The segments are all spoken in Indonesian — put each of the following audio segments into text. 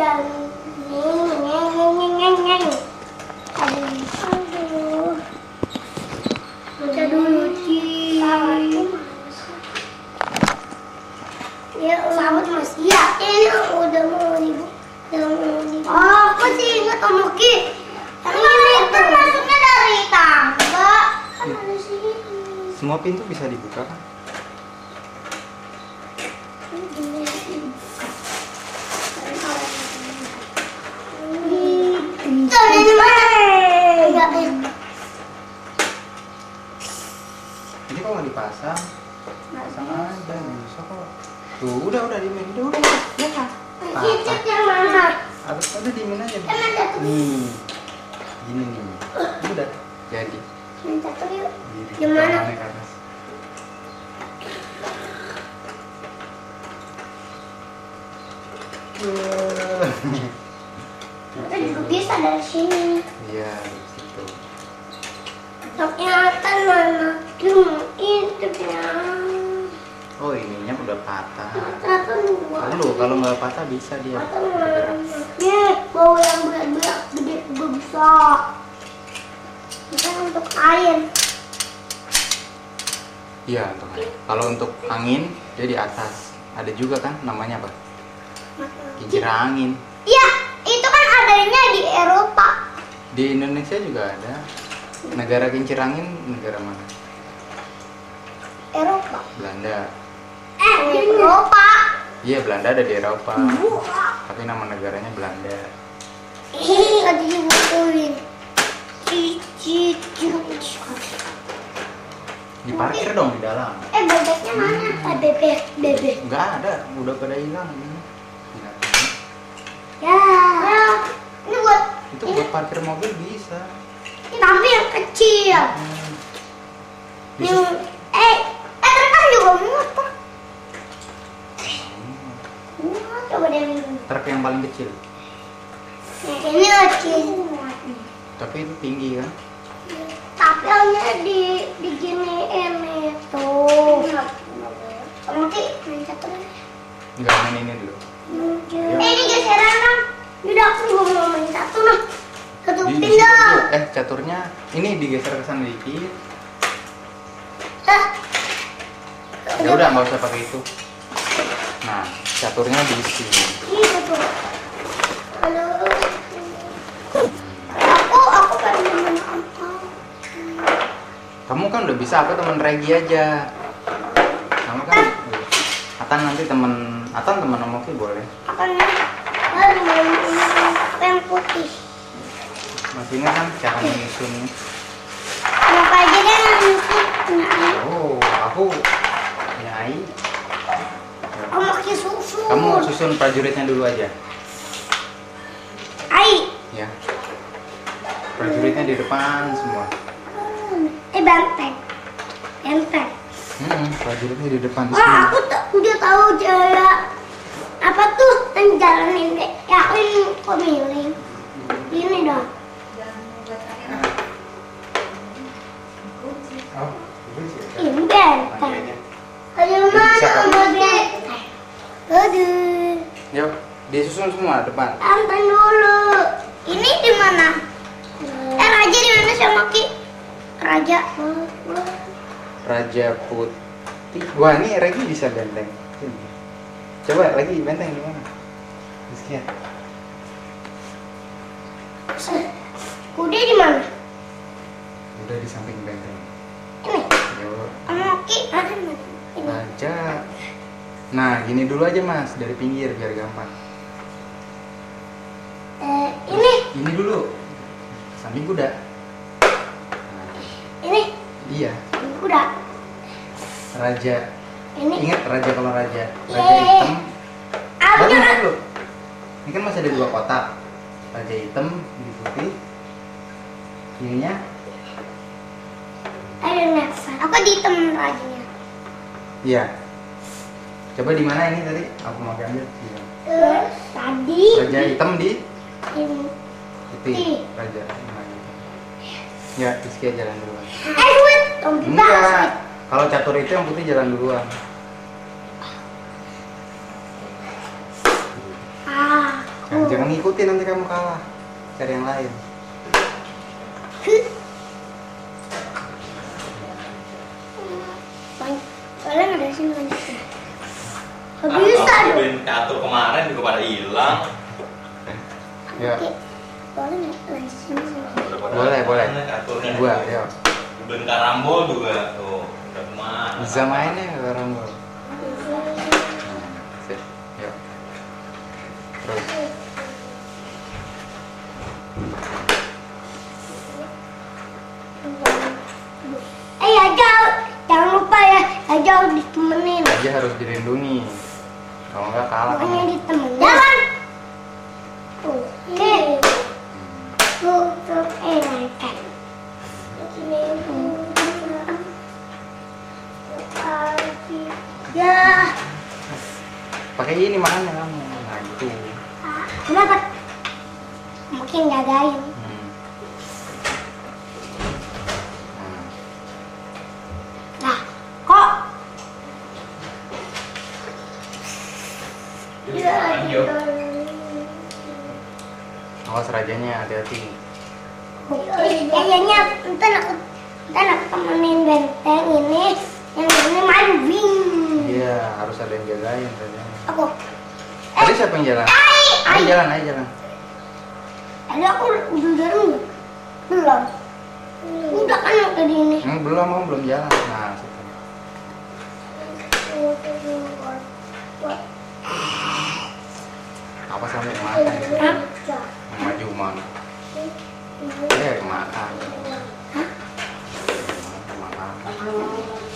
jalan. Neng. Aduh. Baca dulu, Ci. Ya, selamat Mas. Iya, ini udah mau ibu. Oh, aku sih ingat Om Oki. Yang ini kan masuknya dari tangga. Kan ada sini. Semua pintu bisa dibuka kan? Ini kok nggak dipasang? Pasang aja, bisa kok. Tuh, udah dimin, udah. Ya. Cicit yang mana? Harus ada dimin aja. Kan ada tuh. Nih, gini nih. Udah jadi. Minta tuh yuk. Diri, Gimana? tangannya ke atas. Kita juga bisa dari sini. Iya, di situ. Ternyata mana? Itu ya. Oh, ininya udah patah. Ternyata dua. Kalau nggak patah bisa dia. Patah mana? Nih, bawa yang berat-berat gede juga bisa. Bisa untuk air. Iya, untuk angin. Kalau untuk angin dia di atas. Ada juga kan namanya apa? Kincir angin. Iya, itu kan adanya di Eropa. Di Indonesia juga ada. Negara kincir angin negara mana? Eropa. Belanda. Di Eropa. Iya, Belanda ada di Eropa. Tapi nama negaranya Belanda. Tadi dibukuin. Cicit. Diparkir dong di dalam. Bebeknya mana? Bebek. Enggak ada, udah pada hilang ini. Binatangnya. Ya. Ini buat. Itu buat parkir mobil bisa. Tapi yang kecil. Bisa. Kan juga muat. Coba deh minum. Truk yang paling kecil. Ini kecil. Tapi itu tinggi kan? Tapi hanya diginiin itu. Nanti main catur. Enggak, main ini dulu. Ini geseran dong. Udah aku juga mau main catur nah. Di Ketupin situ dong. tuh. Caturnya ini digeser ke sana dikit. Ya udah, nggak usah pakai itu. Nah, caturnya di sini. Gitu tuh. Halo. Aku pengen main apa? Kamu kan udah bisa, aku temen Regi aja. Kamu kan Atan nanti temen Om Oki boleh. Akan baru main yang putih. Masih ingat kan cara menyusunnya? Kenapa aja deh yang putih? Oh, aku Nyai. Aku pakai susu. Kamu susun prajuritnya dulu aja. Ai. Ya. Prajuritnya di depan semua. Banteng. Prajuritnya di depan Wah, semua. aku udah tahu jalan apa tuh yang jalanin deh. Yakin pemiling. Ini dong. Oh, Ini benteng. Ayo mana benteng? Aduh. Yuk, disusun semua depan. Benteng dulu. Ini di mana? Raja di mana sama Ki? Raja. Raja Putih. Wah, ini Regi bisa benteng. Sini. Coba lagi benteng di mana? Sekian. Kuda di mana? Udah di samping benteng. Ini. Yuk, Sama Ki ada di mana? Ini. Raja. Nah, gini dulu aja Mas, dari pinggir biar gampang. Ini. Ini dulu. Samping kuda. Ini. Iya, Kuda. raja. Ini. Ingat raja kalau raja. Raja Yeay. hitam. Aku Baru juga. dulu. Ini kan masih ada dua kotak. Raja hitam, ini putih. Ininya Ada next. Aku di temen rajanya. iya. Coba di mana ini tadi? Aku mau ambil. Iya. Tadi. Raja hitam di Ini. putih. Raja. Nah, gitu. Ya, Rizky jalan duluan. Wait. Tunggu kita. Enggak. Kalau catur itu yang putih jalan duluan. Aku. Jangan ngikutin, nanti kamu kalah. Cari yang lain. Kalian ada sini lanjutin. Gak bisa dong. Beliin catur kemarin juga pada hilang. Ya. Oke. Boleh nggak lanjutin sini? Boleh. Caturnya. Gua, yuk. Beliin karambol juga tuh. Udah kemana? Bisa mainnya orang gua. Sip, yuk. Terus. Jangan lupa ya, Aja ditemenin. Aja harus dilindungi. Kalau enggak kalah Pokoknya kamu. ditemenin. Jalan. Oke. Tutup kan. Ya. Pakai ini makannya kamu. Nah, gitu. Kenapa? Mungkin jagain. Nah, kok? Lanjut. Awas rajanya, hati-hati. Kayaknya ntar aku temenin benteng ini, yang ini main wing. Iya, harus ada yang jagain rajanya. Aku. Tadi siapa yang jalan? Ayo jalan, ayo jalan. Tadi aku udah jalan belum? Udah kan yang tadi ini. Belum, kamu belum jalan. Nah, situ. Apa sampai makan? Hah? Maju mana? Makan. Hah? Makan.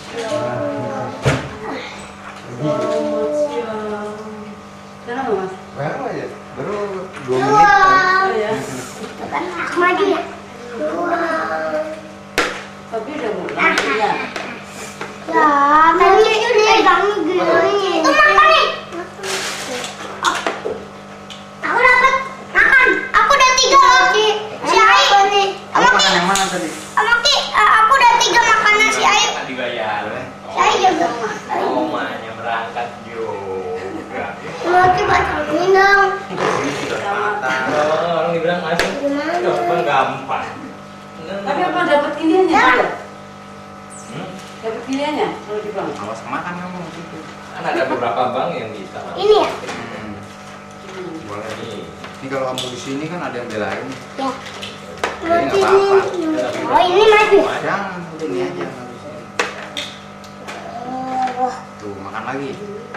Kenapa mas? Baru aja, baru 2 menit. Wow. Ya. Kan aku maju ya. Wow. Tapi udah mulai ya. Ya, tadi itu pegang gini. Itu makan nih. Aku dapat makan. Aku udah 3 loh. Si Ayu. Kamu makan yang mana tadi? Aku udah 3 makanan si Ayu. Kan dibayar. Si Ayu juga. Omanya berangkat juga. Mati bacain dong. Ini sudah matang. Orang dibilang masuk. Gampang gampang. Tapi apa dapat pilihannya? Ya. Ada? Hmm? Dapat pilihannya kalau di bank? Awas makan kamu gitu. Kan ada beberapa bank yang bisa. Ini ya? Boleh. Ini. Ini kalau kamu di sini kan ada yang belain. Ya. Ini Mati nggak apa-apa. ini. Oh, ini maju. Jangan, udah ini aja. Wah. Tuh, makan lagi.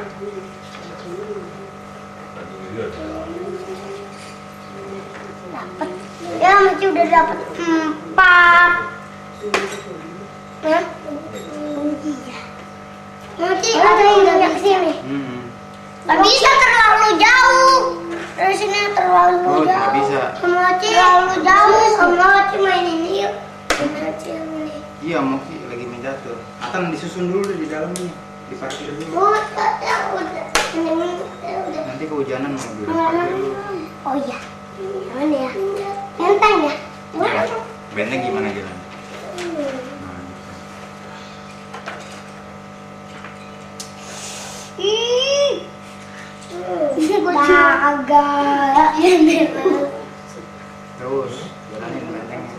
Dapat. Ya, Maci udah dapat 4. Ya. Iya. Maci ada yang udah kesini. Gak bisa terlalu jauh. Dari sini terlalu Oh, jauh. nggak bisa. Maci terlalu jauh. Maci main ini yuk. Maci ini. Iya, Moki lagi main catur. Akan disusun dulu di dalam nih. Diparkir dulu. Oh, ya udah. Udah. Nanti kehujanan mau diparkir dulu. Oh iya. Mana ya? Benteng ya? Benteng gimana jalan? Ih. Bisa gue agak. Terus jalanin bentengnya.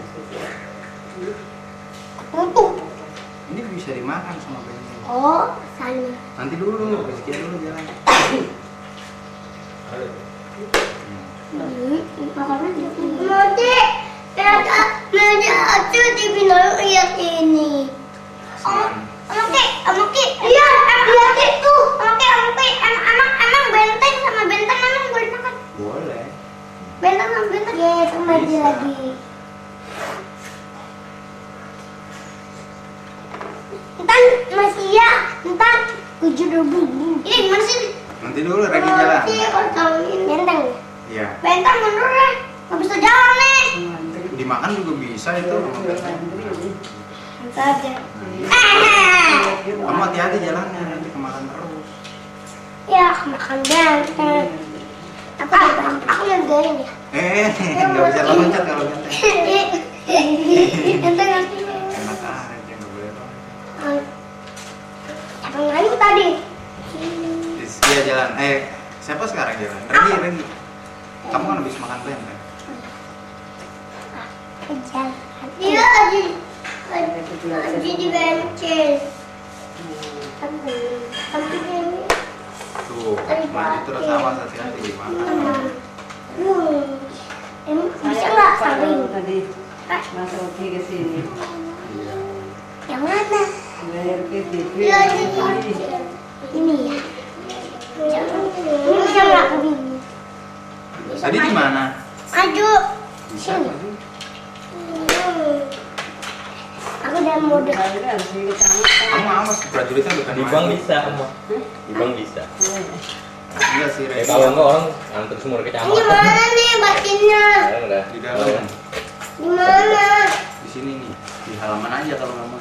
Tutup. Ini bisa dimakan sama benteng. Oh, sana. Nanti dulu, sekian dulu jalan. Nanti ada di bintang lihat ini. Oke, iya, lihat itu. Oke, emang benteng sama benteng emang boleh makan? Boleh. Benteng sama benteng. Ya, kembali Bisa. lagi. Ntar masih ya, ntar 7.000. Ini gimana sih? Nanti dulu lagi jalan. Benteng. Iya. Benteng mundur deh. Nggak bisa jalan nih. Dimakan juga bisa itu sama benteng. Ntar aja. Kamu hati-hati jalannya, nanti kemakan terus. Ya, makan benteng. Aku ngegain ya. Nggak bisa loncat kalau benteng. Benteng nanti. Enak aja, nggak boleh loncat. Siapa yang tadi? Iya jalan. Siapa sekarang jalan? Regi. Kamu kan habis makan benteng. Iya, Aji di benches. Tuh, maju terus awas hati-hati makan. Emang bisa nggak saling? Tadi Mas Rocky ke sini. Iya. Yang mana? Bayar ke TV. Iya, ini ya. Ini bisa nggak begini? Tadi di mana? Maju. Bisa. Sini. Aku udah mau deh. Bayarnya harus di kecamatan. Kamu awas prajuritnya bukan Di bank main. bisa, Om. Di bank bisa. Enggak sih, Ya kalau enggak orang nganter semua ke Ini kecamatan. mana nih batinnya? Sekarang udah. Di dalam. Di mana? Di sini nih, di halaman aja kalau nggak mau.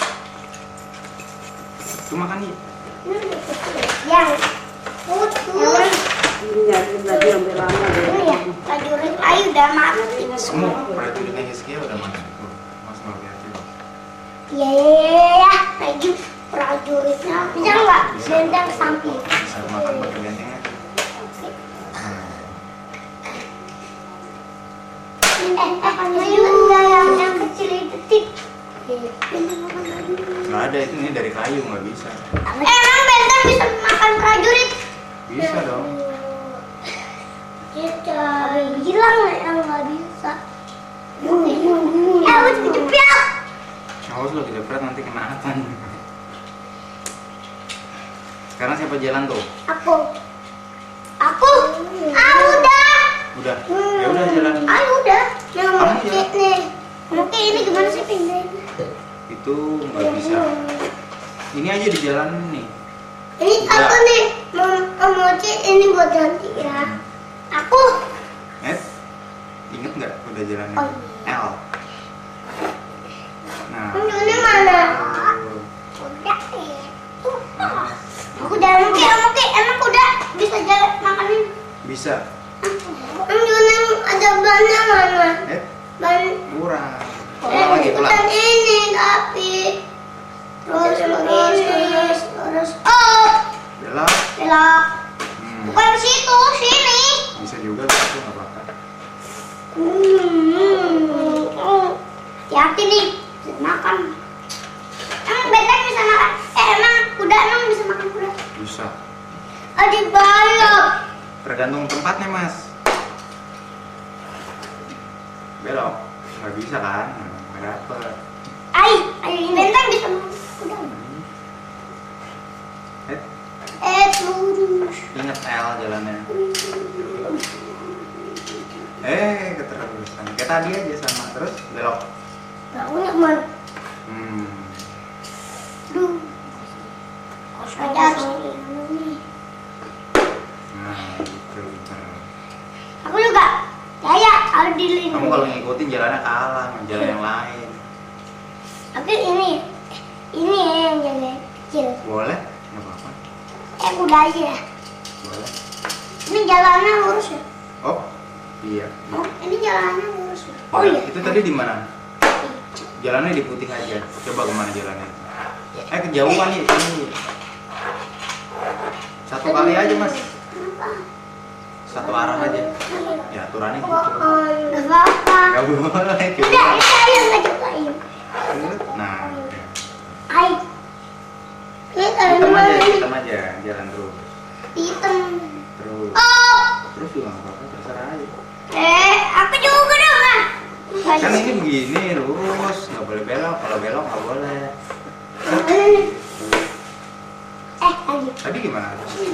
Cuma kan nih. Yang putus. Ini jadi belajar sampai lama deh. Ini ya, prajurit ayu udah mati. Kamu prajuritnya Hizkia udah mati. Tuh, Mas nggak lihat juga. Ya, lagi prajuritnya. Bisa nggak? Benteng samping. Bisa makan pakai bentengnya. Yang kecil itu tip. Nggak ada itu nih dari kayu nggak bisa. Emang benteng bisa makan prajurit? Bisa dong. Kita bilang yang nggak bisa. Udah kejepit. Awas lo kejepret nanti kena atan. Sekarang siapa jalan tuh? Aku. Udah. Udah. Ya udah jalan. Udah. Yang Kamu mungkin jalan. nih. Mungkin ini gimana sih pindahin? Itu nggak bisa. Ini aja di jalan nih. Ini Udah. aku nih. Mau Moci ini buat ganti ya. Aku. Ingat nggak udah jalannya? Oh, L. Nah. Ini mana? Udah itu. Nah, Aku jalan mungkin emang udah bisa jalan makanin. bisa. Yang ada bannya mana? Ban. Kurang. Ulang lagi, ulang. Bukan ini tapi terus oh Belok. belok. Hmm. Bukan situ, sini. Bisa juga itu nggak apa-apa. Hati-hati nih, bisa makan. Emang benteng bisa makan? Emang kuda emang bisa makan kuda? Bisa. Di balok. Tergantung tempatnya mas. Belok. Nggak bisa kan? Nggak dapet. Benteng bisa makan kuda. Lurus. Ingat L jalannya. Keterusan. Kayak tadi aja sama. Terus belok. Bangunnya mana? Duh. Ada ini. Nah, gitu. Aku juga. Ya, harus dilindungi. Kamu kalau ngikutin jalannya kalah sama jalan yang lain. Tapi ini yang jalan kecil. Boleh? Nggak apa-apa. Kuda aja ya. Boleh. Ini jalannya lurus ya. Oh, iya. Oh, ini jalannya lurus ya. Itu tadi di mana? Jalannya di putih aja. Coba kemana jalannya? Kejauhan nih. Ini. Satu kali aja mas. Satu arah aja. Ya aturannya gitu. Gak apa-apa. Gak boleh. Udah, ini saya nggak cobain. Nah, Hai. hitam aja jalan terus. Hitam. Terus. Oh. Terus juga nggak apa-apa, terserah aja. Aku juga dong kan. Kan ini begini lurus, nggak boleh belok. Kalau belok nggak boleh. Lagi. Tadi gimana?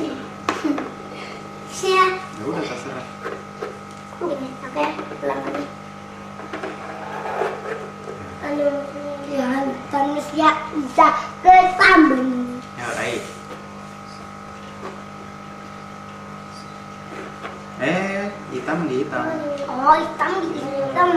Siap. Ya udah terserah. Oke, pulang lagi. Jangan manusia bisa ke Tambun. Ya baik. Hitam di hitam. Oh, hitam di hitam.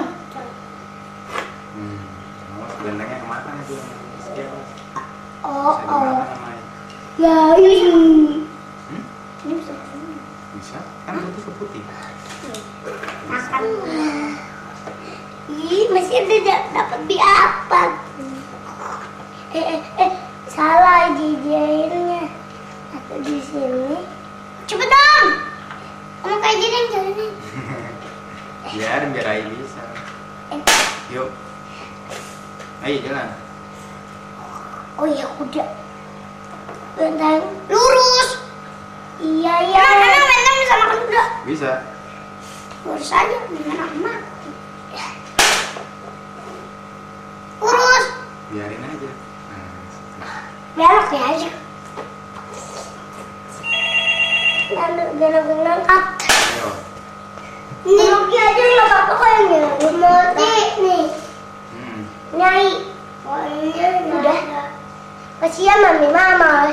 Awas bentengnya kemakan itu. Sekian. Oh, Bisa dimakan namanya. Ya ini. Ini bisa. Bisa? Kan putih ke putih. Makan. Masih ada dapat di apa? Salah dijainnya. Atau di sini. Cepet dong. Kamu kayak gini jalanin. Biar Ai bisa. Yuk. Ayo jalan. Oh iya kuda. Bentang lurus. Iya iya. Karena bentang bisa makan kuda. Bisa. Lurus aja, beneran mati. Lurus. Biarin aja. Belok ya aja. Lalu jangan ngangkat. Ayo. Nih, Rocky aja nggak apa-apa kok yang gini. Mati nih. Nyai. Oh iya, udah. Kasihan mami mama.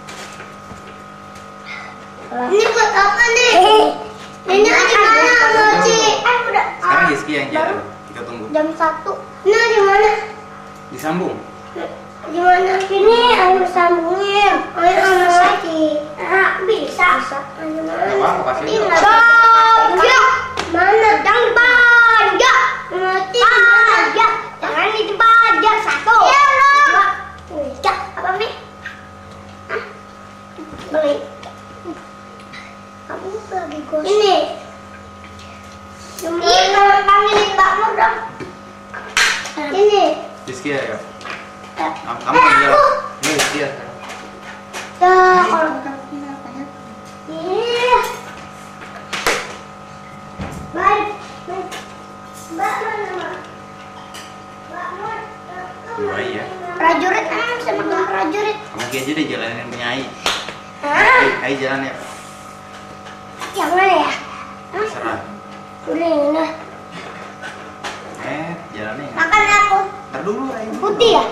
Ini buat apa nih? Ini di mana, Mochi? Udah. Sekarang Rizky yang jalan. Kita tunggu. Jam 1. Ini di mana? Disambung. Di mana? Ini ayo sambungin. Ayo Mochi. Bisa. Ayo Gak apa-apa, kasih aja. Bajak. Mana dang bajak? Mochi bajak. Jangan dibajak. 1. Iya, dua. Bajak. Apa, Mi? Beli. Kamu lagi gosip. Ini. Ini panggilin Mbak Nur dong. Ini. Rizky ayo. Kamu yang jalan. Ini Rizky ya. Kalau iya. Baik. Mbak mana, Mbak? Mbak Nur. Dua ya. Prajurit emang bisa makan prajurit. Kamu aja deh jalanin punya Ai. Hah? Ai jalan ya. Yang mana ya? Terserah. Udah ini. Jalannya. Makan aku. Ntar dulu Ai. Putih ya?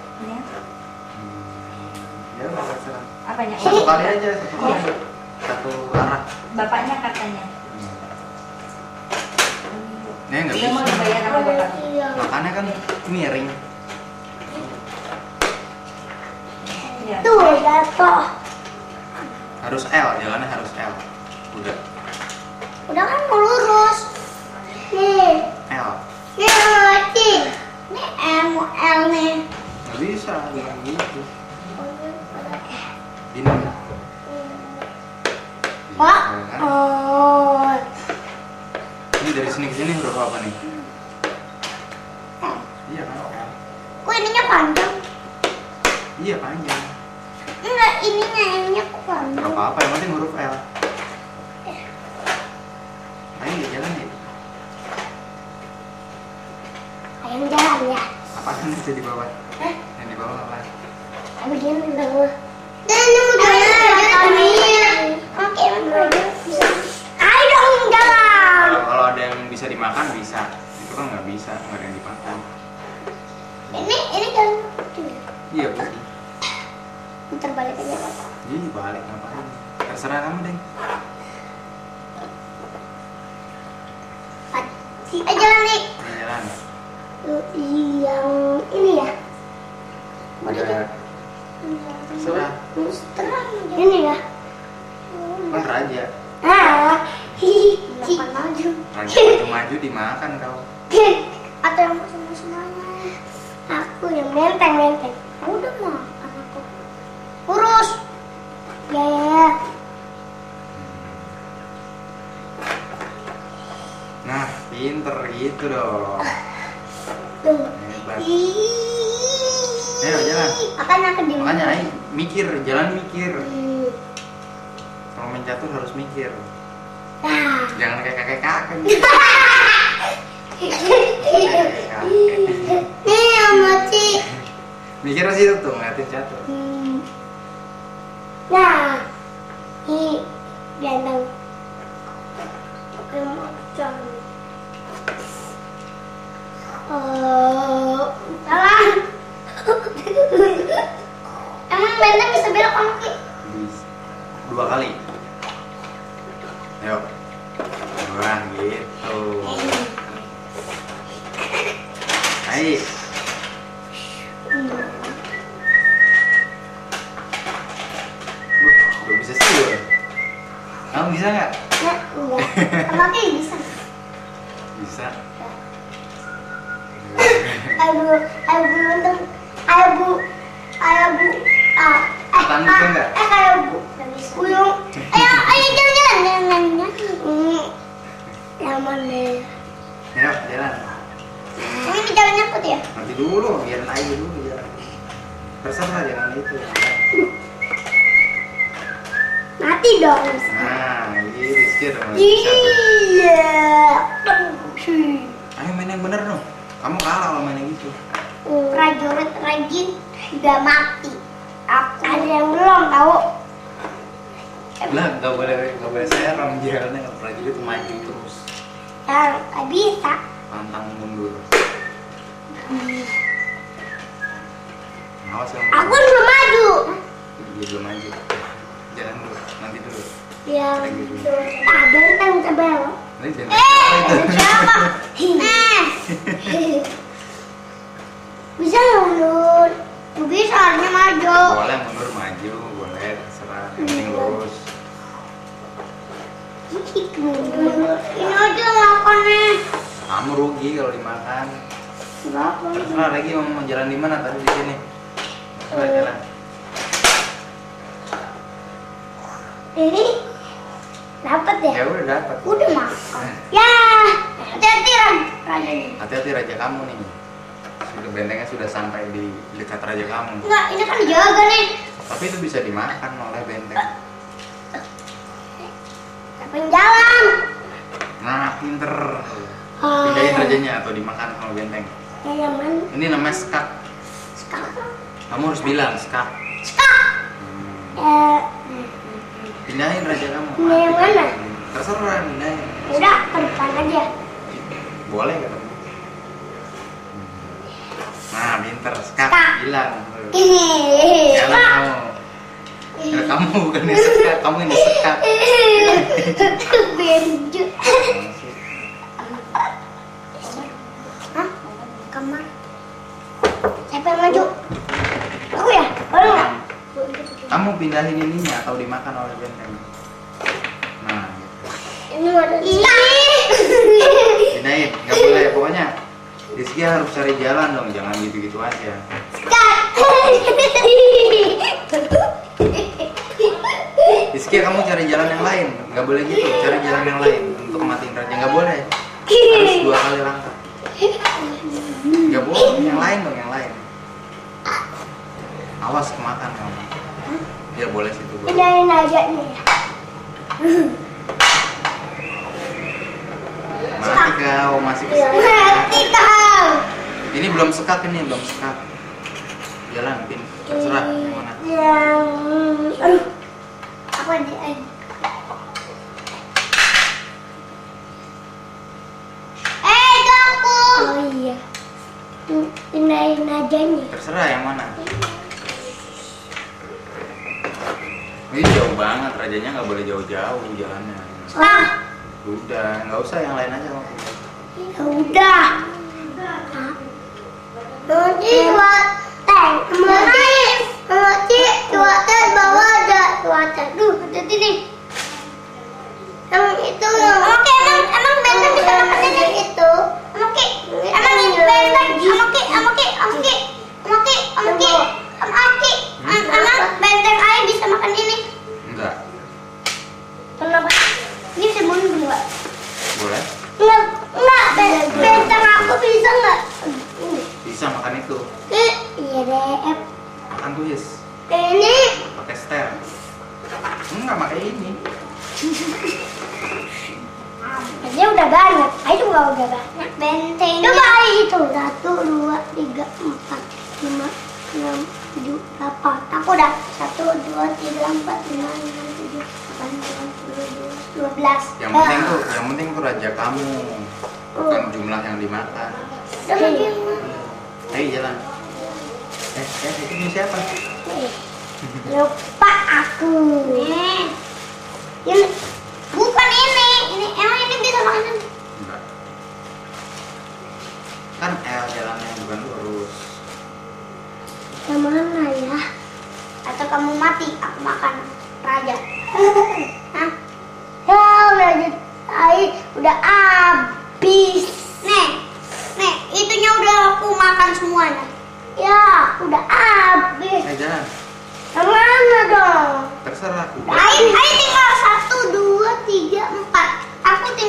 Ya udah terserah. Apanya? Satu kali aja, satu kali. Satu arah. Bapaknya katanya. Nih nggak Dia mau bisa. dibayar sama bapaknya. Iya. Makannya kan miring. Iya. Tuh jatuh. Harus L, jalannya harus L. Udah. Udah kan mau lurus. Nih. L. Nih mati. Nih M L nih. Nggak bisa, jangan gitu. Ini. Pak. Iya, kan? Oh. Ini dari sini ke sini huruf apa nih? Iya kan L. Kok ininya panjang? Iya panjang. Enggak, ininya kok panjang. Gak apa-apa, yang penting huruf L. Ayo jalan ya. Ayam jalan ya. Apaan itu di bawah? Hah? Yang di bawah apa? Aku diam di bawah. Dan ini udah jalan. Oke, bisa. Ayo dong jalan. Kalau ada yang bisa dimakan bisa. Itu kan nggak bisa, nggak ada yang dimakan. Ini jalan. Iya putih. Muter balik aja Pak. Jadi balik ngapain? Terserah kamu deh. Jalan nih. Ini jalan. Yang ini ya. Udah. Terserah. Terang. Ini ya. Kan raja. Makan maju. Raja maju dimakan kau. Atau yang mau semuanya. Aku yang menteng. Udah makan aku. Urus. Ya. Nah, pinter gitu dong. Tuh. Hebat. Ayo jalan. Makanya aku di. Makanya Ai mikir, jalan mikir. Kalau main catur harus mikir. Nah. Jangan kayak kakek-kakek. Nih yang mochi. Mikir sih tuh ngeliatin catur. Nah. Ini ganteng. Macam. Salah. Emang benteng bisa belok kamu Ki? Bisa. 2 kali. Ayo. 2 gitu. Ayo. Udah bisa sih loh. Kamu bisa nggak? Ya, enggak. Sama Ki bisa. Bisa. Ayo bu, Tangan bisa nggak? kayak bu, buyung. Ayo jalan. mana? Ya, jalan. Ini jalan nyangkut ya? Nanti dulu, biarin aja dulu jalan. Terserah jangan itu. Mati dong. Nah, ini Rizky dong. Iya. Sih. Ayo main yang bener dong. Kamu kalah kalau main yang gitu. Prajurit rajin udah mati. Aku ada yang belum tahu. Lah, nggak boleh serem jalannya, nggak prajurit itu maju terus. Ya, nggak bisa. Pantang mundur. Awas kamu. Aku belum maju. Dia belum maju. Jalan dulu, nanti dulu. Ya, ada yang belok. Nanti jangan. Siapa? Bisa mundur. Bisa harusnya maju. Boleh mundur maju, boleh terserah. Yang penting lurus. Ini aja makannya. Kamu rugi kalau dimakan. Berapa? Terserah lagi mau jalan di mana tadi di sini. Terserah jalan. Ini dapat ya? Ya udah dapat. Udah makan. Ya, hati-hati rajanya. Hati-hati raja kamu nih. Sudah bentengnya sudah sampai di dekat raja kamu. Enggak, ini kan jaga nih. Tapi itu bisa dimakan oleh benteng. Siapa yang jalan? Nah, pinter. Pindahin rajanya atau dimakan sama benteng. Yang mana? Ini namanya skak. Sekarang. Kamu harus bilang skak. Pindahin raja kamu. Pindah yang mana? Terserah pindahin. Udah, ke depan aja. Boleh kata. Nah, pinter skak. Skak. Bilang. Ini. Jalan kamu. Ya, kamu bukan yang skak, kamu yang disekak. Benju. Hah? Kamar. Siapa yang maju? Aku ya? Baru nggak? Kamu pindahin ininya atau dimakan oleh benteng. Nah, gitu. Ini ada. Iya. Pindahin, nggak boleh. Pokoknya Rizky harus cari jalan dong, jangan gitu-gitu aja. Rizky, kamu cari jalan yang lain, nggak boleh gitu. Cari jalan yang lain untuk matiin raja, nggak boleh. Harus 2 kali langkah. Nggak boleh, yang lain dong, yang lain. Awas kemakan kamu. Ya boleh situ. Boleh. Pindahin aja nih. Mati kau, masih kesini. Mati kau. Ini belum sekak, ini belum sekak. Jalan, pin. Terserah yang mana. Aduh. Aku aja. Itu aku. Oh iya. Pindahin aja nih. Terserah yang mana. Ini jauh banget, rajanya nggak boleh jauh-jauh jalannya. Ah. Udah, nggak usah yang lain aja kamu. Ya udah. Nanti buat tank. Nanti buat tank bawah ada buat tank. Duh, jadi nih. Yang itu yang. Oke, emang benteng bisa makan yang itu. Oke, emang ini benteng. Emang benteng ayah bisa makan ini. Enggak. Kenapa? Ini bisa bunuh nggak? Boleh? Enggak, benteng aku bisa nggak? Bisa makan itu. Iya deh. Makan tuh, Yes. Ini Pakai setel. Enggak, pakai ini. dia udah banyak. Ayo juga udah banyak. Benteng. Coba itu 1, 2, 3, 4, 5, 6, 7, 8. Aku udah 1, 2, 3, 4, 5, 6, 7, 8, 9, 10, 12. Yang penting tuh raja kamu. Bukan jumlah yang dimakan. Ayo jalan. Itu siapa? Lupa aku. Ini bukan ini. Emang ini bisa makan? Enggak. Kan L jalannya bukan lurus. Yang mana ya? Atau kamu mati, aku makan raja. Hah? Ya udah habis. Nih, itunya udah aku makan semuanya. Ya, udah habis. Jalan. Yang mana dong? Terserah aku. Ayo tinggal 1,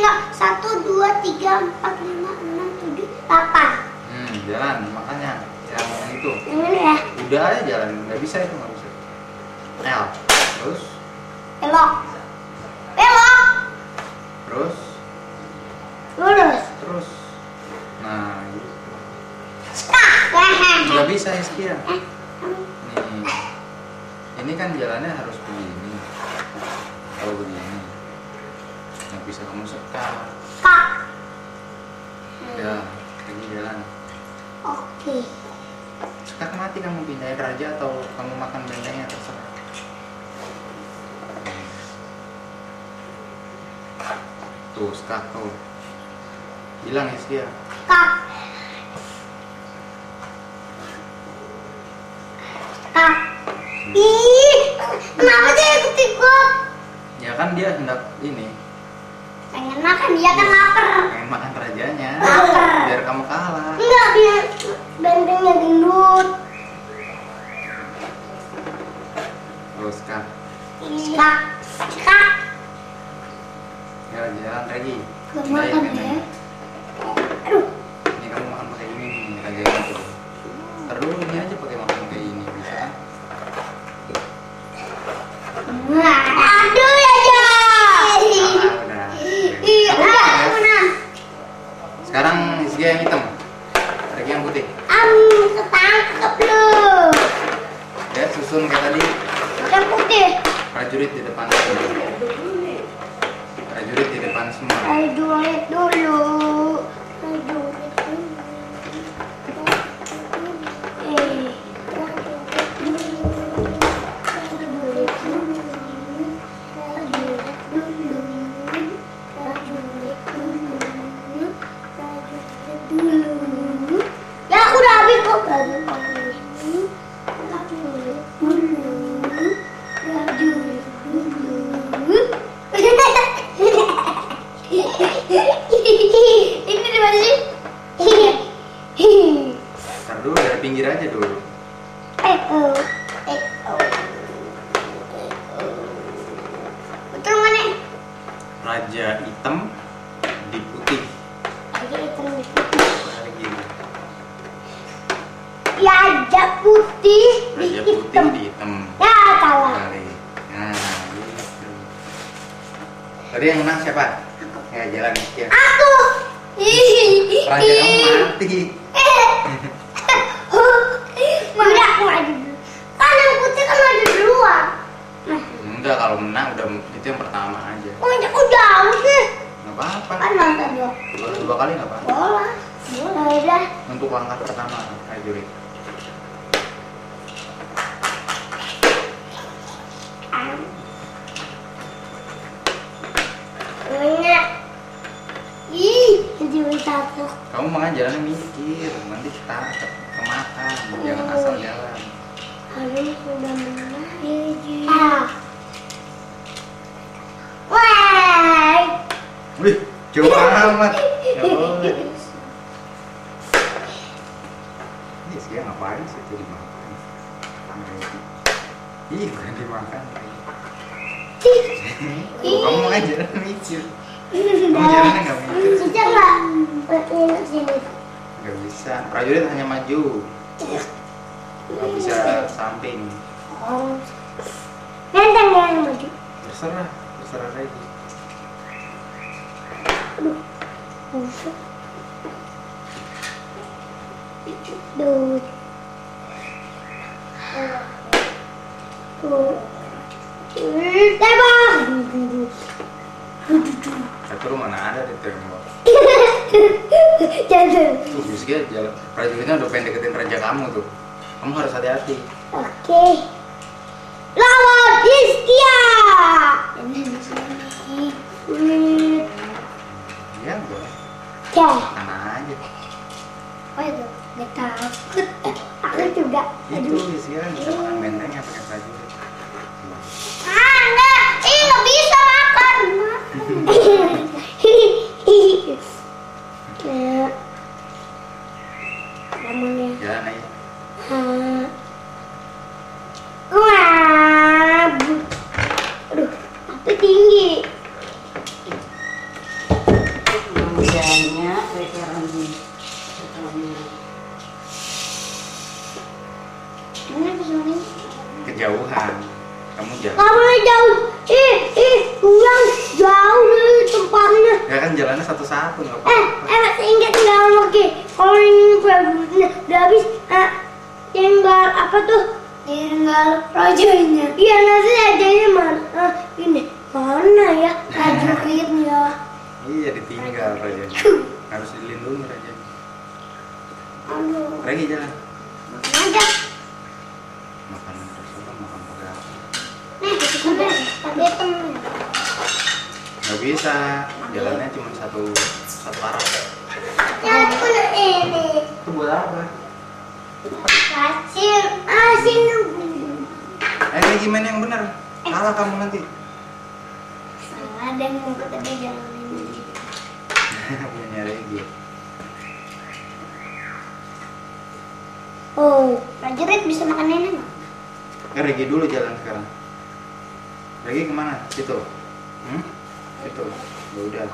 nggak? 1, 2, 3, 4, 5, 6, 7, 8. Jalan makanya yang itu. Yang ini ya. Udah aja jalan, nggak bisa itu nggak bisa. L, terus, Belok. Belok. terus, Lurus. terus. Nah, gitu. Skak. Nggak bisa ya Skia. Nih, ini kan jalannya harus begini. Kalau begini, nggak bisa kamu sekat. Skak. Ya, ini jalan. Oke. Sekat mati kamu pindahin raja atau kamu makan bentengnya terserah. Tuh, sekat tuh. Bilang ya Skia. Skak. Skak. Ih, kenapa dia ikut-ikut? Ya kan dia hendak ini, Pengen makan, dia kan lapar. pengen makan rajanya. Lapar. Biar kamu kalah. Enggak, biar bentengnya gendut. Terus kan, Skak. Skak. ya jalan lagi. Gak Pindahin makan bentengnya. ya. Aduh. Ini kamu makan pakai ini nih, rajanya tuh. Ntar dulu ini aja pakai makan kayak ini, bisa kan? Aduh ya ja. Udah. Iya, Kamu ya? menang. Sekarang Skia yang hitam, Regi yang putih. Ketangkep lu. Ya susun kayak tadi. Yang putih. Prajurit di depan semua. Prajurit di depan semua. Prajurit dulu. Prajurit dulu. Ya aku udah habis kok. Ini di mana sih? Ntar dulu dari pinggir aja dulu. Betul mana? Raja hitam di putih. Raja hitam di putih. Lagi. Raja putih di Raja putih hitam. di hitam. Ya salah. Kali. Nah, gitu. Tadi yang menang siapa? Ya jalan ya. Aku. Raja kamu mati. Udah aku maju dulu. Kan yang putih kan maju duluan. Enggak, kalau menang udah itu yang pertama aja. Udah sih. Nggak apa-apa. Kan nonton dua. Dua kali nggak apa-apa. Bola. Udah. Untuk langkah pertama prajurit. Banyak. Ih, jadi satu. Kamu makan jalannya mikir, nanti kita kemakan, jangan asal jalan. Harus sudah menang. Wah. Wih, coba amat. Ya boleh. Ini sih ngapain sih itu dimakan? Ih, bukan dimakan. Kamu makan jalan mikir. Kamu jalannya nggak mikir. Bisa nggak? Ini sini. Nggak bisa. Prajurit hanya maju. Nggak bisa samping. Oh. Benteng yang maju. Terserah, terserah lagi. Busuk. Duh. Tembak. Catur mana ada di tembok. Jatuh. Tuh, Rizky, jalan. Prajuritnya udah pengen deketin raja kamu tuh. Kamu harus hati-hati. Oke. Lawan Iskia. Ini di sini. Iya, boleh. Oke. Makan aja. Oh itu, gak takut. Aku juga. Itu Rizky kan bisa makan bentengnya pakai prajurit. Enggak. Nggak bisa makan. Namanya. Jalan aja. Wah. Aduh, tapi tinggi. banyak rekeran di setelahnya. Ini kesini. Kejauhan. Kamu jalan. Kamu jauh. Pulang jauh dari tempatnya. Ya kan jalannya satu-satu nggak apa-apa. Masih ingat nggak lagi? Kalau ini udah habis, tinggal apa tuh? Tinggal rajanya. Iya, nanti rajanya mana? Ini mana ya prajuritnya? Iya ditinggal rajanya. Harus dilindungi rajanya. Aduh, Pergi jalan. makan aja. Makanan restoran makan pakai apa? Nih, kita pakai temen. Nggak bisa. Jalannya cuma satu arah. Ya, aku ini. Itu buat apa? Asin, asin. Kayak gimana yang benar? Salah kamu nanti. Salah dan mau ke tadi jalan ini. Punya Regi. Oh, prajurit bisa makan nenek nggak? Regi dulu jalan sekarang. Regi kemana? Situ. Situ. Ya udah.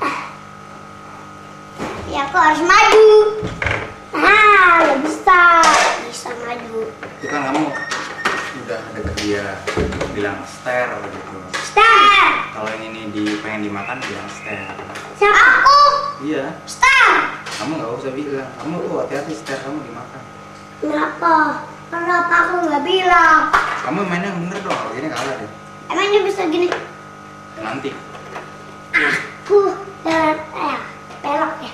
Ya, aku harus maju. Nggak bisa. Bisa maju. Itu kan kamu udah deket dia bilang ster gitu. Star. Kalau yang ini pengen dimakan bilang ster. Siapa? Aku. Iya. Star. Kamu nggak usah bilang. Kamu tuh hati-hati ster kamu dimakan. Kenapa? Kenapa aku nggak bilang? Kamu mainnya yang bener dong. Kalau gini kalah deh. Emangnya bisa gini? Nanti. Aku dan pelok ya.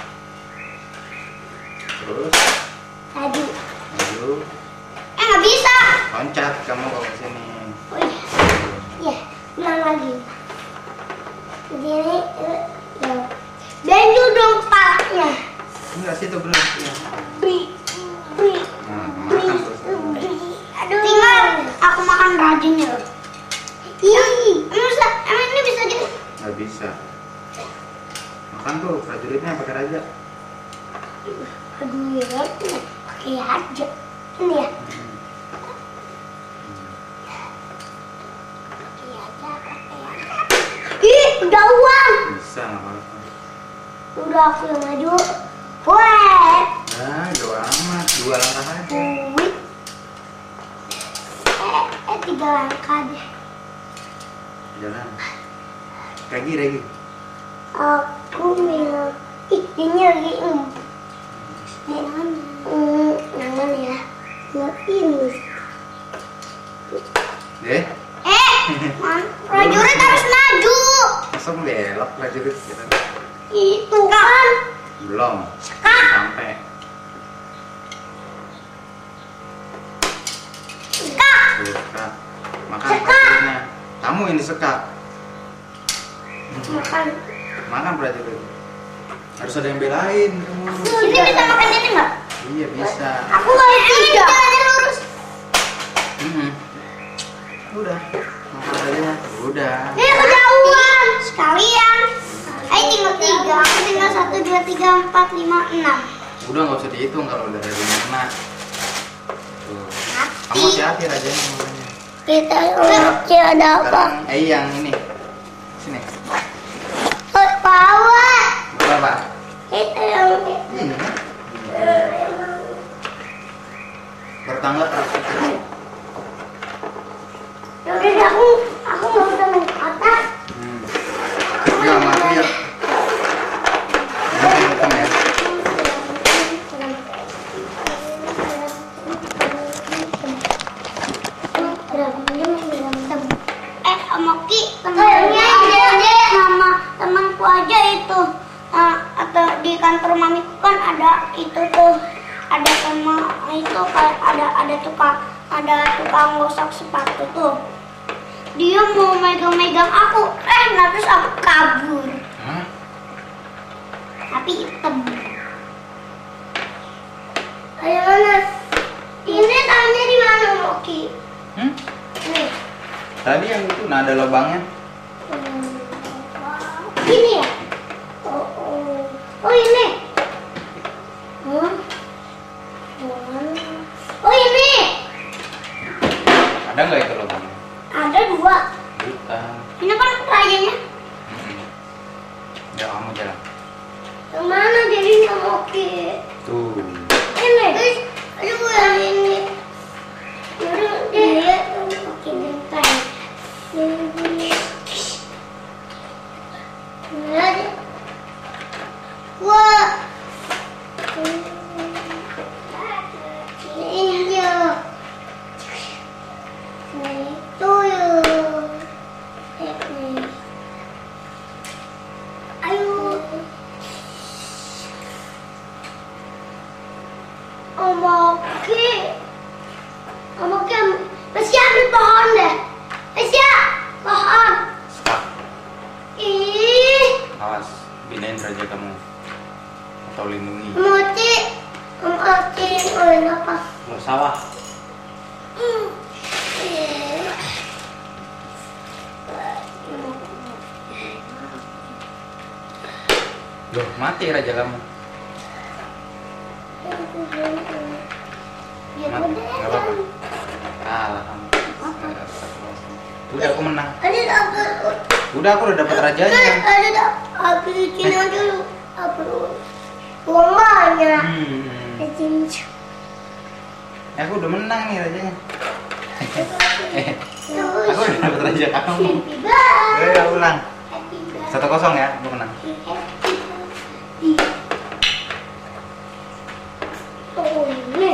Terus Maju. maju. Nggak bisa. Loncat kamu kalau kesini. Oh iya. Iya. Ulang lagi. Begini. Ya. Benju dong kepalanya. Enggak situ belum. Ya. Bri. Bri. Nah, makan terus. Aduh. Tinggal aku makan rajinnya loh. Ih, emang ini bisa gitu? Nggak bisa. Makan tuh prajuritnya pakai raja. Aduh ya, pakai aja. Ini ya. Pakai aja. Ih, jauhan. Bisa nggak apa-apa. Udah aku yang maju. Weh. Nah, jauh amat. 2 langkah aja. Wih. 3 langkah deh. Jalan. Regi. Aku bilang, ini lagi jangan ya, nggak ini. Deh. Prajurit harus maju. Masa belok prajurit gitu. Itu kan. Belum. Sampai. Sekak. Sekak. Makan prajuritnya. Kamu ini sekak. Makan prajurit. Harus ada yang belain kamu. Ini bisa makan ini nggak? Iya bisa. Aku nggak bisa. Jalannya lurus. Udah. Makan aja. Udah. Ini kejauhan. Sekalian. Ayo tinggal 3. Aku tinggal 1, 2, 3, 4, 5, 6. Udah nggak usah dihitung kalau udah ada yang kena. Tuh. Kamu Mati. hati-hati rajanya makanya. Kita ada apa? Sekarang, yang ini. Sini. Bawa. Berapa? Itu yang Ini. Bertangga praktik. yaudah aku mau udah main ke atas. Enggak mati ya. Bukan ya. Om Oki, temennya nama temanku aja itu. Atau di kantor mamiku kan ada itu tuh, ada sama itu kayak ada tukang gosok sepatu tuh. Dia mau megang-megang aku, terus aku kabur. Hah? Tapi hitam. Ayo mana? Ini tangannya di mana, Om Oki? Nih. Tadi yang itu nah ada lubangnya. Ini ya? Oh ini. Oh ini. Ada nggak itu lubangnya? Ada 2. Bukan. Ini kan rayanya. Ya kamu jalan. Kemana jadinya Moki? Tuh. Ini. Aduh, yang ini. Aduh, dia Moki bentar. Lihat. Wah. Ini dia. Itu ya. Ini. Ayo. Omoki. Omoki. Masih ambil pohon deh. Masih pohon. Stuck. Ih. Awas, binain raja kamu. Atau lindungi. Mochi. Mochi. Oh, apa? Lo sawah. Loh, mati raja kamu. Ya Mati, udah. nggak apa-apa. Kalah kamu. Udah aku menang. Udah aku udah dapat rajanya. Ada aku Cina dulu. Aku uang banyak. Aku udah menang nih rajanya. Aku udah dapat raja kamu. Udah ulang. 1-0 ya, aku menang. Oh ini.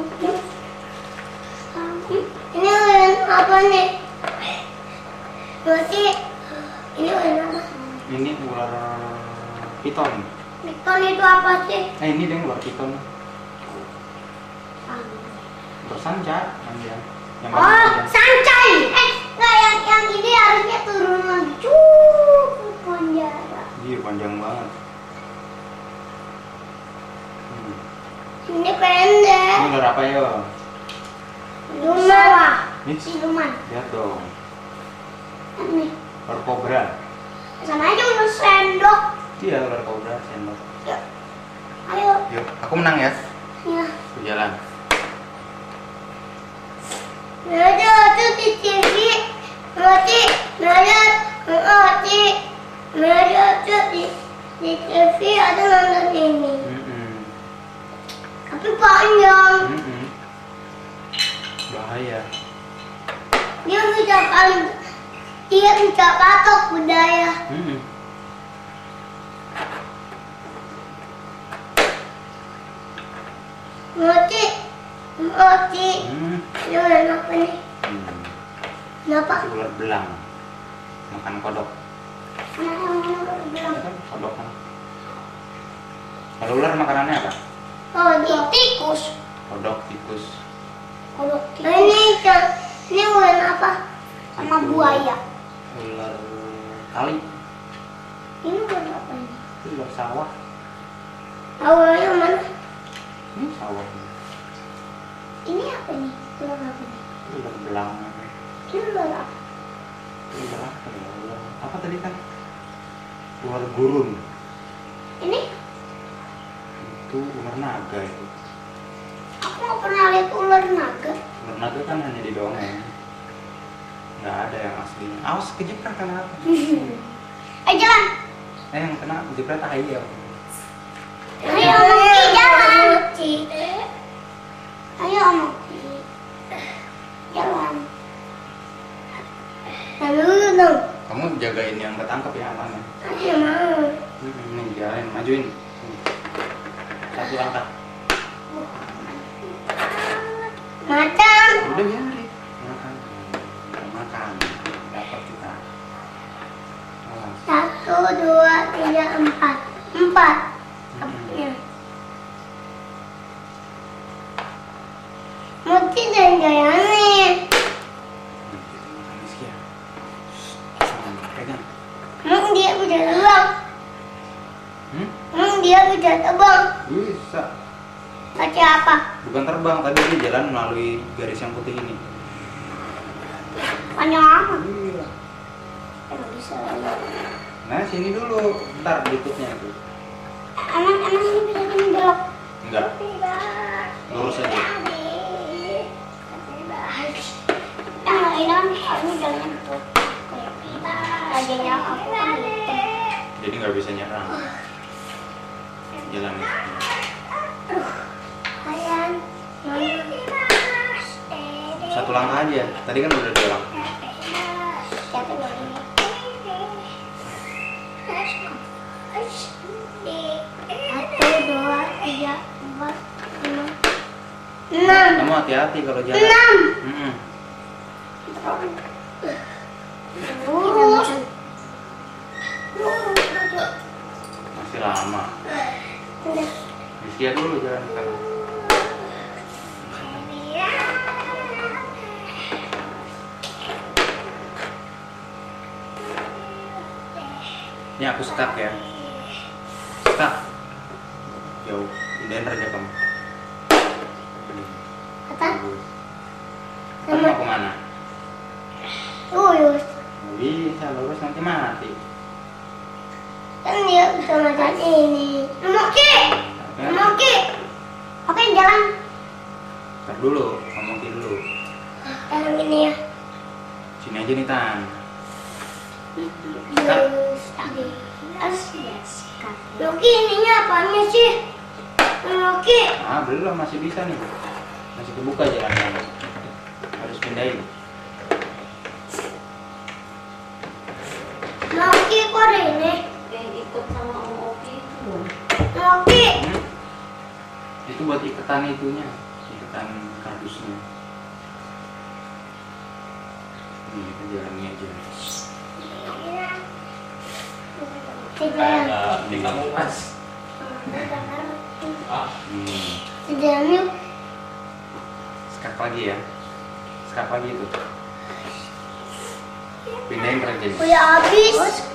Ini warna apa nih? Berarti ini warna apa? Ini ular piton. Piton itu apa sih? Ini deh ular piton. Bersanca dia. Yang Oh, bagus aja. sancai. Nggak yang ini harusnya turun lagi. Cukup panjang. Iya panjang banget. Ini pendek. Ini ular apa ya? Siluman. Nih, Siluman. lihat dong. Ini. Ular kobra. Sama aja udah sendok. Iya ular kobra sendok. Ayo. Yuk, aku menang ya. Ya. Aku jalan. Ada tuh di TV. Mati. Ada tuh di TV ada nonton ini. Tapi panjang. Bahaya. Dia bisa patok budaya. Mati. Ini udah apa nih? Kenapa? Itu ular belang. Makan kodok. Mana bilang? Kan kodok kan. Kalau ular makanannya apa? Oh, di tikus. Kodok, tikus. Kalau ini warna apa? Sama Itu buaya. Ular kali. Ini warna apa ini? Itu ular sawah. Awalnya mana? Ini sawah. Ini apa nih? Ular apa nih? Itu ular belang. Ini ular apa? Itu ular apa ya? Ular apa tadi kan? Ular gurun. Ini? Itu ular naga itu. Aku nggak pernah lihat ular naga. Ular naga kan hanya di dongeng. Nggak ada yang aslinya. Awas kejepret kan apa? Jalan. Yang kena kejepret ayam. Ayo, Moki, jalan. Ayo, Moki. Jalan. Lalu dong. Kamu jagain yang ketangkep ya amannya. Ayo mau. Nih jalanin, majuin. Satu langkah. Macan. Udah biarin. Makan. Makan. Dapat juga. Awas. 1, 2, 3, 4. 4. Ya. Moki dan jalannya. Makan Rizky ya. Pegang. Emang dia bisa terbang? Emang dia bisa terbang? Bisa. Pakai apa? Bukan terbang, tapi dia jalan melalui garis yang putih ini. Panjang amat. Iya. Emang bisa. Nah sini dulu, ntar berikutnya itu. Emang ini bisa gini belok? Enggak, lurus aja. Yang ini kan harusnya jalannya betul. Kayak rajanya aku kan hitam. Jadi nggak bisa nyerang. Jalan. Kalian Satu langkah aja. Tadi kan udah 2 langkah. Siapa yang ini? 1, 2, 3, 4, 5, 6. Kamu hati-hati kalau jalan. 6. Mm-mm. Lurus. Masih lama. Lihat dulu jalan ke kanan. Ini aku stuck ya. Stuck. Jauh. Pindahin raja kamu. Atas. Kamu mau kemana? Lurus. Nggak bisa, lurus nanti mati. Kan dia bisa macam ini. Moki. Moki. Oke, jalan. Ntar dulu, kamu ki dulu. Jalan ini ya. Sini aja nih Tan. Moki, ininya apanya sih? Moki. Ah belum, masih bisa nih. Masih kebuka jalannya. Harus pindahin. Moki, kok ada ini? Ikut sama Om Oki itu. Moki. Itu buat iketan itunya, iketan kardusnya. Ini kita jalannya aja. Tidak. Di kamu Mas. Tidak yuk. Skak lagi ya. Skak lagi itu. Pindahin rajanya. Udah habis.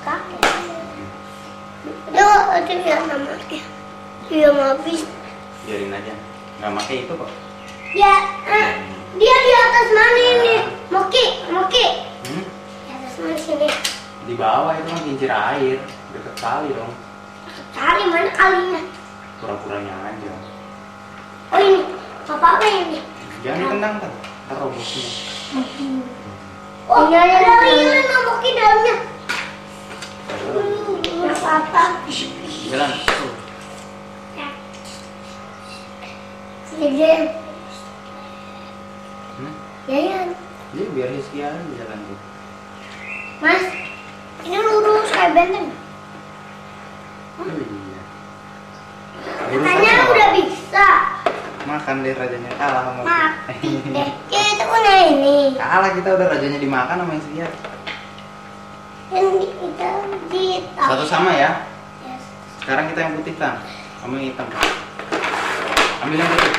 Yuk, ada yang namanya. Iya, habis. Biarin aja. Nggak pakai itu kok. Ya, dia di atas mana ini? Moki, Moki. Di atas mana sini? Di bawah itu kan kincir air. Deket kali dong. Cari mana kalinya? Pura-puranya aja. Oh ini, apa ini? Jangan ditendang kan. Ntar roboh semua. Oh, ada ini Moki dalamnya. Nggak apa-apa. Jalan. Jadi, ya ya. Jadi biar Rizky aja jalan tuh. Mas, ini lurus kayak benteng. Oh iya. Lurus Katanya aja. udah bisa. Makan deh rajanya kalah sama Deh, kita punya ini. Kalah kita udah rajanya dimakan sama Rizky. Yang kita di Satu sama ya. Yes. Sekarang kita yang putih Tan. Kamu yang hitam. Ambil yang putih.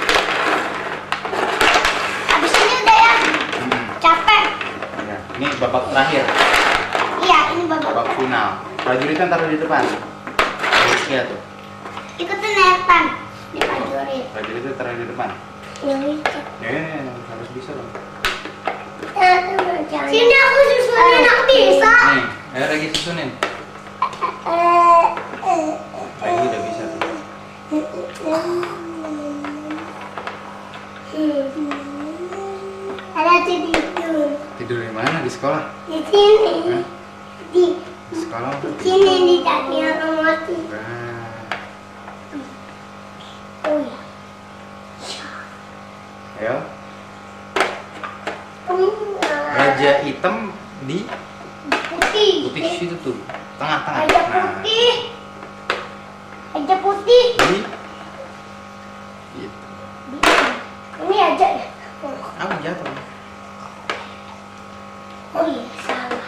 Habis ini udah ya. Capek. Ya, ini babak terakhir. Iya, ini babak. Babak final. Prajuritnya taruh di depan. Rizky tuh. Ikutin Nathan di prajurit. Prajuritnya taruh di depan. Yang itu. Ya, harus bisa dong. Sini aku susunin, aku bisa. Nih, ayo lagi susunin. Lagi udah bisa tuh. Ada tidur Tidur di mana? Di sekolah? di sini. Hah? Di Di sekolah apa? sini di kaki orang mati. Nah, Oh ya. ayo. Raja hitam di Putih. putih situ tuh. Tengah-tengah. Raja Nah, putih. Raja putih. di gitu. Ini aja ya. Apa jatuh? Oh iya, salah.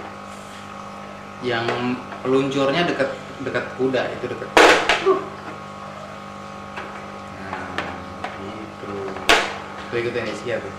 Yang peluncurnya dekat dekat kuda itu dekat. Nah, gitu. Tuh ikutin Rizky tuh.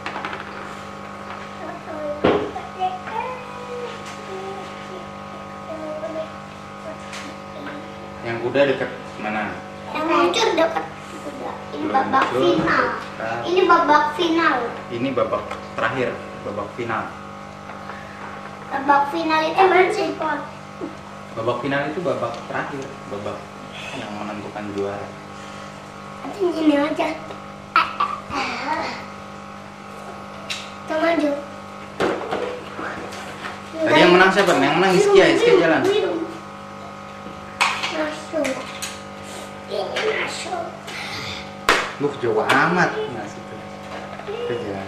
Yang kuda dekat mana? Yang muncul dekat kuda. Ini Belum babak muncul. final. Nah, Ini babak final. ini babak terakhir, babak final. Babak final itu mana sih, Pon? Babak final itu babak terakhir, babak yang menentukan juara. Nanti gini aja. Kita maju. Tadi yang menang siapa? Yang menang Rizky ya, Rizky jalan. Masuk. Ini masuk. Jauh amat. Nah, situ. Kerjaan.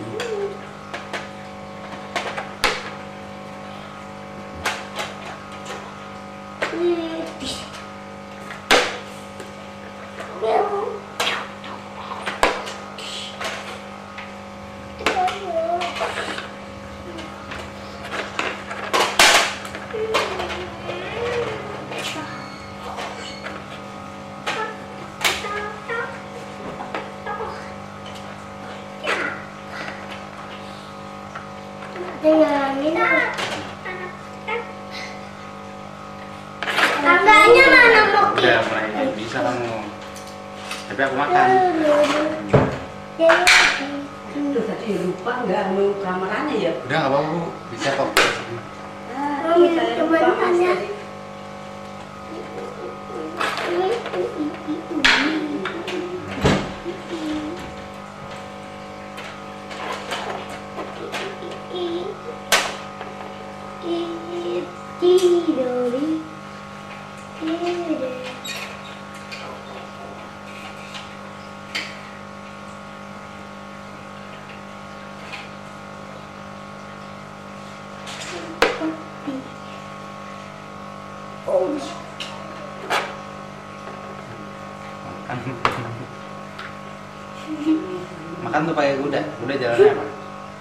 Tangganya mana Moki? Udah mulai bisa kamu. Tapi aku makan. Tuh tadi lupa nggak mau kameranya ya? Udah nggak apa-apa Bu, bisa kok. Ah, kita yang lupa Mas tadi. Makan tuh pakai kuda jalannya apa?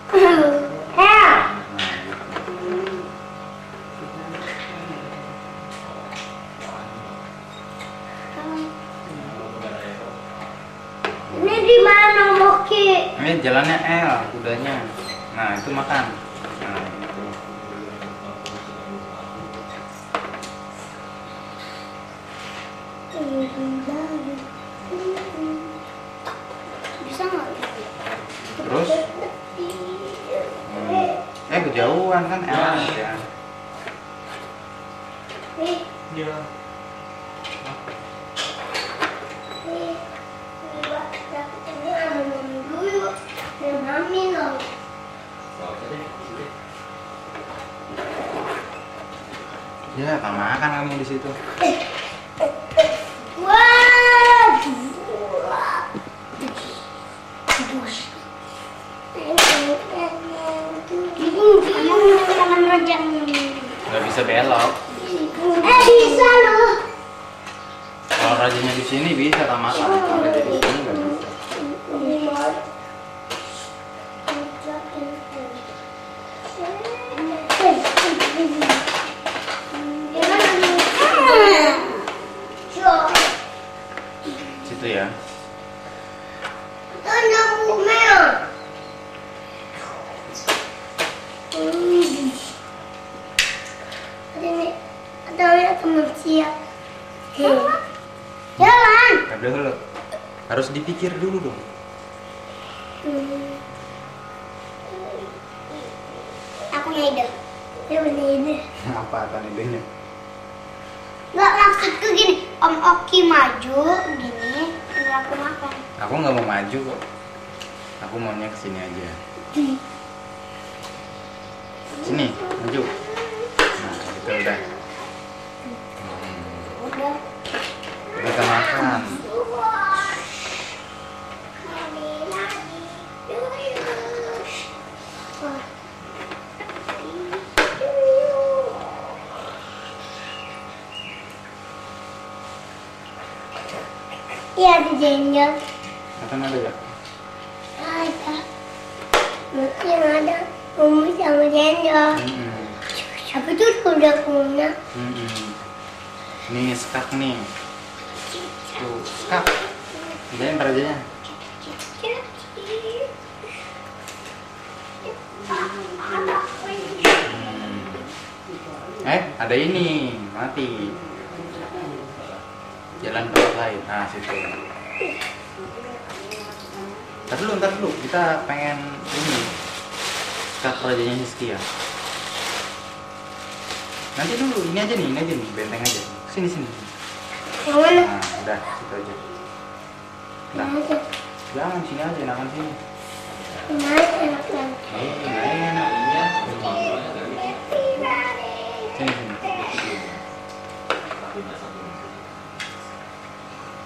Ini di mana Moki? Ini jalannya L, kudanya. Nah itu makan. Nah itu. Bisa nggak? Terus? Kejauhan kan L ya. Iya. Ya, tak makan kamu di situ. Wah, Nggak bisa belok. Bisa loh. Kalau rajanya di sini bisa tak makan. Kalau raja di sini nggak bisa. Situ ya. Ada teman siap. Jalan. Nggak dulu. Harus dipikir dulu dong. Aku punya ide. Dia punya ide. Apa kan idenya? Nggak, maksudku gini, Om Oki maju gini, terus aku makan. Aku nggak mau maju kok. Aku maunya kesini aja. Sini, maju. Nah, gitu udah. Udah. Kita makan. Iya, di jenjol. Makan ada gak? Ada. Mungkin ada. Bumbu sama jenjol. Tapi tuh udah punya. Nih skak nih. Tuh skak. Lihat rajanya. Ada ini mati. Jalan tempat lain. Nah situ. Ntar dulu. Kita pengen ini skak rajanya Hiskia. Nanti dulu, ini aja nih, benteng aja. Sini. Yang mana? Nah, udah, situ aja. Nah, jangan sini aja, enakan sini. Mana enaknya? Enak. Sini.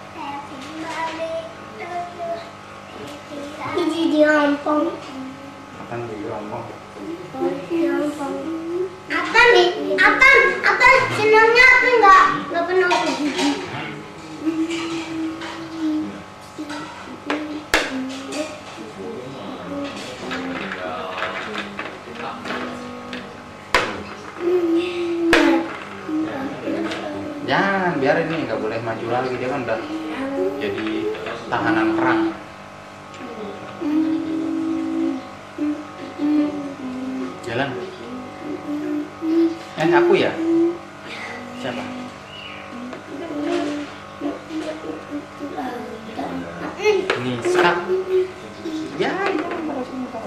Ini diompong. Apa nih rombong? Diompong. Apa senangnya aku nggak pernah aku gigi. Jangan, biar ini nggak boleh maju lagi, dia kan udah jadi tahanan perang. Jalan. Aku ya? Siapa? Ini Skak. Ya, taruh sini, taruh.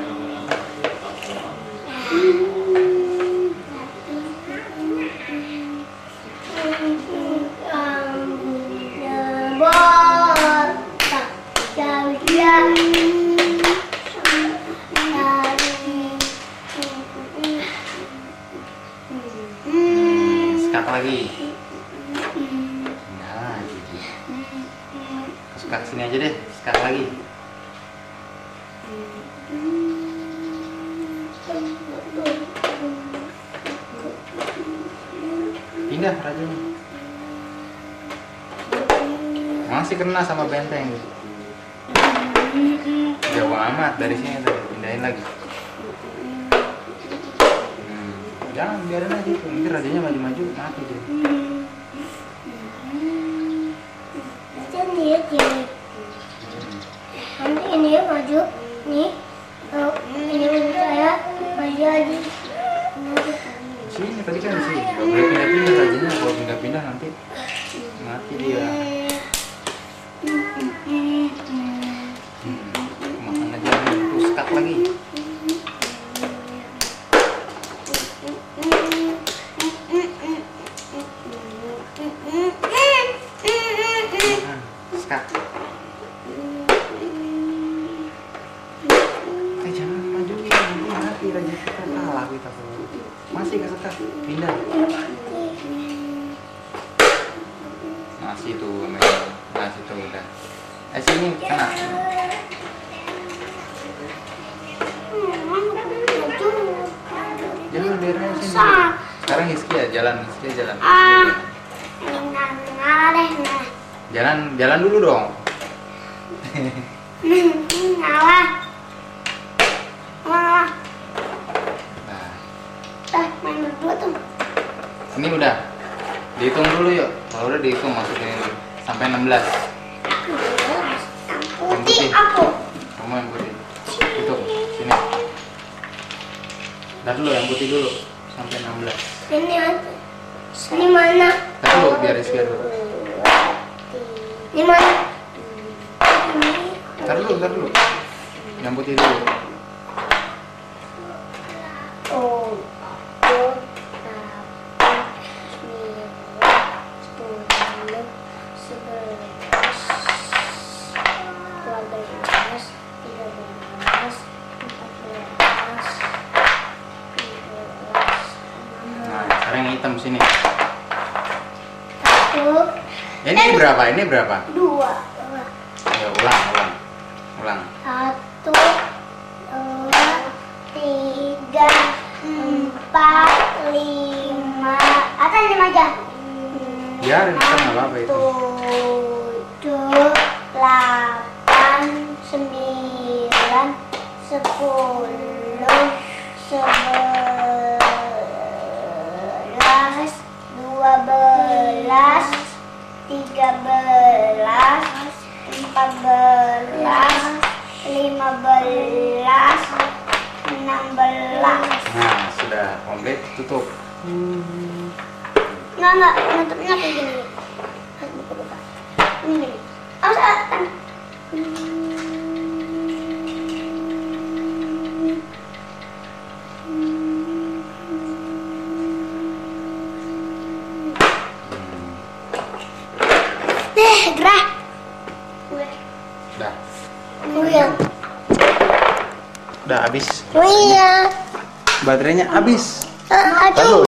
Skak lagi. Nah, gitu. Skak sini aja deh, skak lagi. Pindah rajanya. Masih kena sama benteng. Jauh amat dari sini tadi, pindahin lagi. Jangan, biarin aja itu. Nanti rajanya maju-maju, mati dia. Ini maju, nih. Ini saya maju lagi. Sini tadi kan di sini. Gak boleh pindah-pindah rajanya. Kalau pindah-pindah nanti mati dia. Makan aja nih, terus Skak lagi. Skak. Jangan majuin, nanti mati raja kita, kalah kita. Masih ke Skak, pindah. Masih tuh, masih tuh udah. Sini kena. Jangan biarin sini. Sekarang Hizki ya, jalan. Jalan dulu dong. Ngalah. Nah, Main berdua tuh. ini udah. Dihitung dulu yuk. Kalau udah dihitung masukin sampai 16. Putih aku. Kamu yang putih. Hitung sini. Ntar dulu yang putih dulu sampai 16. Ini mana? Ntar dulu biar Rizky dulu. Ini mana? Ntar dulu. Yang putih dulu. Oh, 10, 11, 12, 13, 14, 15, 16. Nah, sekarang yang hitam sini. Satu. Ini berapa? Ini berapa? Dua. Ya, ulang. Satu, dua, tiga, empat, lima. Atas 5 aja. Biarin, kita nggak apa-apa itu. 7, 8, 9, 10, 11, 12, 13, 14, 15, 16. Nah, sudah komplit, tutup. Enggak, nutupnya kayak gini. Harus buka-buka. Ini gini. Kan. Gerah. Udah. Iya. Udah habis. Iya. Baterainya habis. Aduh. Taruh,